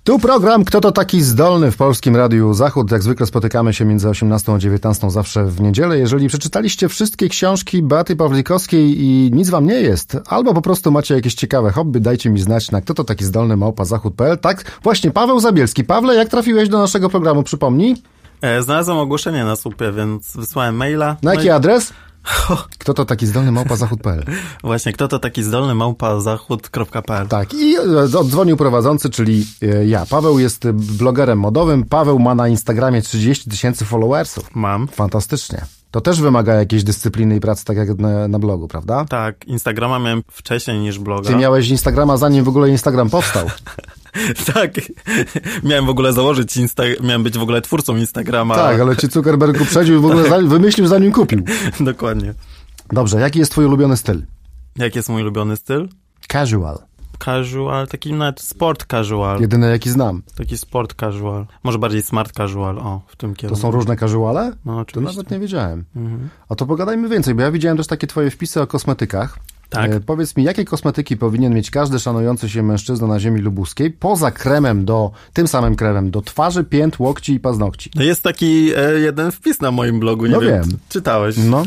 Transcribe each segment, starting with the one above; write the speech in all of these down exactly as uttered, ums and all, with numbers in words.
Tu program Kto to taki zdolny w Polskim Radiu Zachód. Jak zwykle spotykamy się między osiemnastą a dziewiętnastą zawsze w niedzielę. Jeżeli przeczytaliście wszystkie książki Beaty Pawlikowskiej i nic wam nie jest, albo po prostu macie jakieś ciekawe hobby, dajcie mi znać na kto to taki zdolny małpa zachód kropka p l. Tak, właśnie Paweł Zabielski. Pawle, jak trafiłeś do naszego programu? Przypomnij. E, znalazłem ogłoszenie na słupie, więc wysłałem maila. Na jaki no i... adres? Kto to taki zdolny małpa zachód kropka p l. Właśnie, kto to taki zdolny małpa zachód kropka p l. Tak, i oddzwonił prowadzący, czyli ja. Paweł jest blogerem modowym. Paweł ma na Instagramie trzydzieści tysięcy followersów. Mam. Fantastycznie. To też wymaga jakiejś dyscypliny i pracy, tak jak na, na blogu, prawda? Tak, Instagrama miałem wcześniej niż bloga. Ty miałeś Instagrama, zanim w ogóle Instagram powstał. Tak, miałem w ogóle założyć, Insta- miałem być w ogóle twórcą Instagrama. Tak, ale ci Zuckerberg uprzedził i w ogóle za- wymyślił, zanim kupił. Dokładnie. Dobrze, jaki jest twój ulubiony styl? Jaki jest mój ulubiony styl? Casual. Casual, taki nawet sport casual. Jedyny jaki znam. Taki sport casual. Może bardziej smart casual, o, w tym kierunku. To są różne casuale? No oczywiście. To nawet nie wiedziałem. Mhm. A to pogadajmy więcej, bo ja widziałem też takie twoje wpisy o kosmetykach. Tak. E, powiedz mi, jakie kosmetyki powinien mieć każdy szanujący się mężczyzna na ziemi lubuskiej, poza kremem do, tym samym kremem do twarzy, pięt, łokci i paznokci? No jest taki e, jeden wpis na moim blogu, nie no wiem, wiem. czytałeś. No.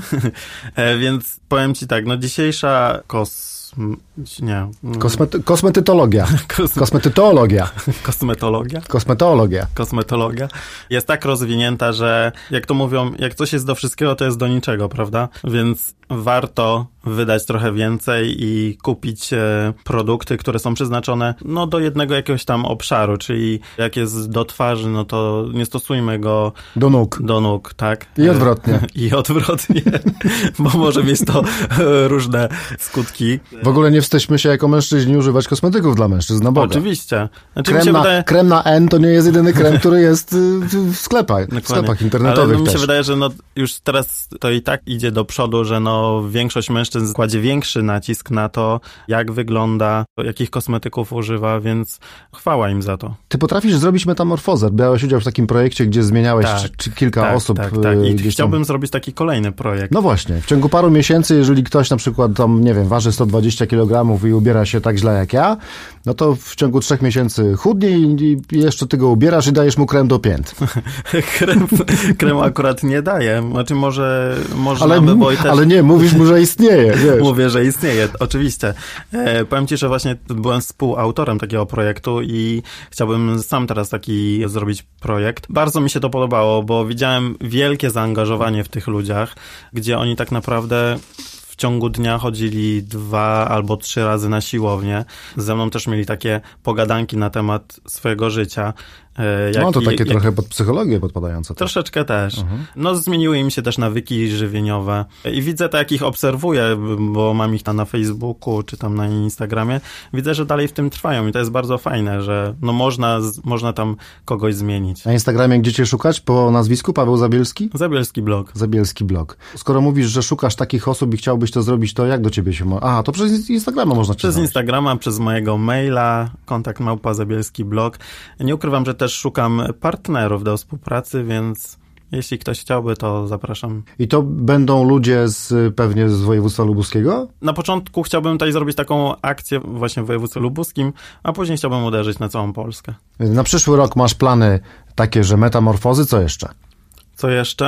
e, więc powiem ci tak, no dzisiejsza kos... Nie. Kosmety- kosmetytologia. Kos- Kosmetytologia. Kosmetologia? Kosmetologia. Kosmetologia jest tak rozwinięta, że jak to mówią, jak coś jest do wszystkiego, to jest do niczego, prawda? Więc warto wydać trochę więcej i kupić e, produkty, które są przeznaczone no, do jednego jakiegoś tam obszaru, czyli jak jest do twarzy, no to nie stosujmy go do nóg. Do nóg, tak. I odwrotnie. I odwrotnie, bo może mieć to e, różne skutki. W ogóle nie wstydźmy się jako mężczyźni używać kosmetyków dla mężczyzn, na Boga. Oczywiście. Znaczy, krem, mi się na, wydaje... krem na N to nie jest jedyny krem, który jest w sklepach, w sklepach internetowych. Ale no, mi się też. wydaje, że no, już teraz to i tak idzie do przodu, że no, większość mężczyzn kładzie większy nacisk na to, jak wygląda, jakich kosmetyków używa, więc chwała im za to. Ty potrafisz zrobić metamorfozę. Brałeś udział w takim projekcie, gdzie zmieniałeś tak, czy, czy kilka tak, osób. Tak, tak. I gdzieś chciałbym tam... zrobić taki kolejny projekt. No właśnie. W ciągu paru miesięcy, jeżeli ktoś na przykład tam, nie wiem, waży sto dwadzieścia kilogramów i ubiera się tak źle jak ja, no to w ciągu trzech miesięcy chudnie i jeszcze ty go ubierasz i dajesz mu krem do pięt. krem, krem akurat nie daję. Znaczy może, może ale, mamy, bo i też... ale nie, mówisz mu, że istnieje. Wiesz. Mówię, że istnieje, oczywiście. E, powiem ci, że właśnie byłem współautorem takiego projektu i chciałbym sam teraz taki zrobić projekt. Bardzo mi się to podobało, bo widziałem wielkie zaangażowanie w tych ludziach, gdzie oni tak naprawdę w ciągu dnia chodzili dwa albo trzy razy na siłownię. Ze mną też mieli takie pogadanki na temat swojego życia. Jak, no to takie jak, trochę pod psychologię podpadające. Troszeczkę też. Uh-huh. No zmieniły im się też nawyki żywieniowe i widzę to, jak ich obserwuję, bo mam ich tam na Facebooku czy tam na Instagramie. Widzę, że dalej w tym trwają i to jest bardzo fajne, że no można, można tam kogoś zmienić. Na Instagramie gdzie cię szukać? Po nazwisku Paweł Zabielski? Zabielski blog. Zabielski blog. Skoro mówisz, że szukasz takich osób i chciałbyś to zrobić, to jak do ciebie się... Mo- Aha, to przez Instagrama można cię Przez znaleźć. Instagrama, przez mojego maila, kontakt małpa Zabielski blog. Nie ukrywam, że też szukam partnerów do współpracy, więc jeśli ktoś chciałby, to zapraszam. I to będą ludzie z pewnie z województwa lubuskiego? Na początku chciałbym tutaj zrobić taką akcję właśnie w województwie lubuskim, a później chciałbym uderzyć na całą Polskę. Na przyszły rok masz plany takie, że metamorfozy, co jeszcze? Co jeszcze?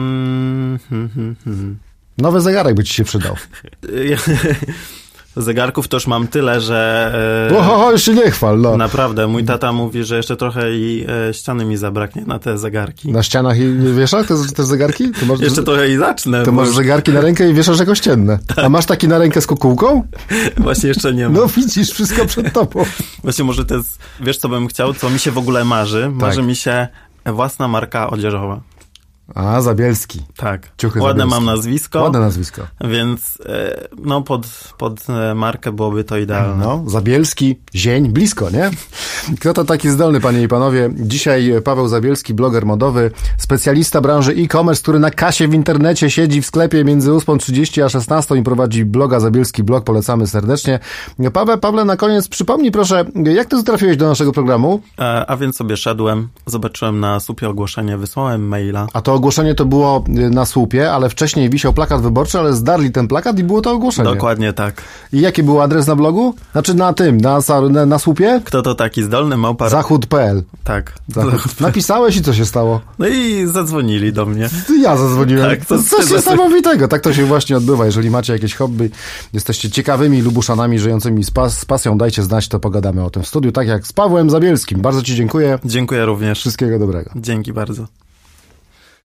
Mm, hmm, hmm, hmm. Nowy zegarek by ci się przydał. Zegarków to już mam tyle, że... E, Oho, już się nie chwal, no. Naprawdę, mój tata mówi, że jeszcze trochę i e, ściany mi zabraknie na te zegarki. Na ścianach i wieszach te, te zegarki? To masz, jeszcze trochę i zacznę. To masz już... zegarki na rękę i wieszasz jako ścienne. Tak. A masz taki na rękę z kukułką? Właśnie jeszcze nie mam. No widzisz, wszystko przed tobą. Właśnie może to jest... Wiesz, co bym chciał? Co mi się w ogóle marzy? Tak. Marzy mi się własna marka odzieżowa. A, Zabielski. Tak. Ciuchy Ładne Zabielski. mam nazwisko. Ładne nazwisko. Więc no pod, pod markę byłoby to idealne. No, Zabielski, Zień, blisko, nie? Kto to taki zdolny, panie i panowie? Dzisiaj Paweł Zabielski, bloger modowy, specjalista branży e-commerce, który na kasie w internecie siedzi w sklepie między ósmą trzydzieści a szesnastą i prowadzi bloga Zabielski Blog. Polecamy serdecznie. Paweł, Pawle, na koniec przypomnij proszę, jak ty trafiłeś do naszego programu? A, a więc sobie szedłem, zobaczyłem na słupie ogłoszenie, wysłałem maila. A to ogłoszenie to było na słupie, ale wcześniej wisiał plakat wyborczy, ale zdarli ten plakat i było to ogłoszenie. Dokładnie tak. I jaki był adres na blogu? Znaczy na tym, na, na, na słupie? Kto to taki zdolny małpa? Zachód kropka pe el. Tak. Zachód. Napisałeś i co się stało? No i zadzwonili do mnie. Ja zadzwoniłem. Tak, to coś niesamowitego. Tak to się właśnie odbywa. Jeżeli macie jakieś hobby, jesteście ciekawymi Lubuszanami żyjącymi z, pas, z pasją, dajcie znać, to pogadamy o tym w studiu, tak jak z Pawłem Zabielskim. Bardzo ci dziękuję. Dziękuję również. Wszystkiego dobrego. Dzięki bardzo.